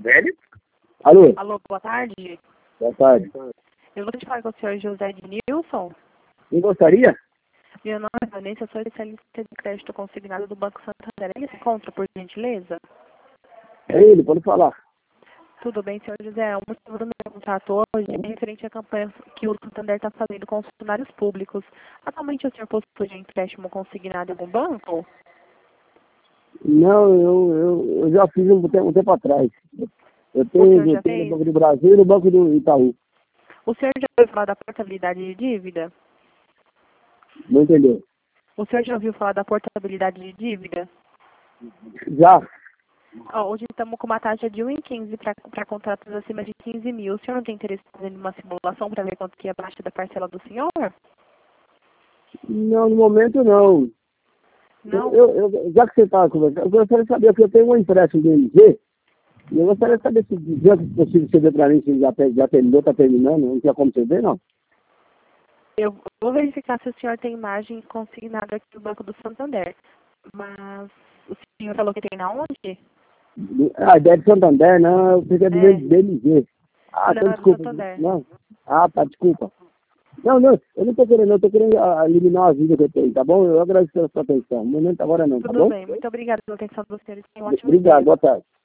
velho? Alô? Alô, boa tarde. Boa tarde. Eu vou te falar com o senhor José Ednilson. Quem gostaria? Meu nome é Vanessa, eu sou especialista de crédito consignado do Banco Santander. Ele se encontra, por gentileza? É ele, pode falar. Tudo bem, senhor José. O motivo do meu contato hoje é referente à campanha que o Santander está fazendo com os funcionários públicos. Atualmente o senhor possui de empréstimo consignado em algum banco? Não, eu já fiz um tempo atrás. Eu senhor já tenho no fez? Banco do Brasil e no Banco do Itaú. O senhor já ouviu falar da portabilidade de dívida? Não entendeu? O senhor já ouviu falar da portabilidade de dívida? Já. Hoje estamos com uma taxa de 1,15 para contratos acima de 15 mil. O senhor não tem interesse em fazer uma simulação para ver quanto que é a baixa da parcela do senhor? Não, no momento não. Não? Já que você está conversando, eu gostaria de saber que eu tenho um empréstimo do MG, e eu gostaria de saber se diante do possível você ver para mim se já terminou, está terminando, não tinha como você ver, não. Eu vou verificar se o senhor tem imagem consignada aqui no Banco do Santander. Mas o senhor falou que tem na onde? Ah, ideia de Santander, não, eu pensei do É. MG. Ah, Não, então é do desculpa. Santander. Não. Ah, tá, desculpa. Não, eu não estou querendo, eu estou querendo eliminar a vida que eu tenho, tá bom? Eu agradeço pela sua atenção. No momento agora não, tá Tudo bom? bem. Muito obrigada pela atenção dos senhores. Tenham um ótimo Obrigado, dia. boa tarde.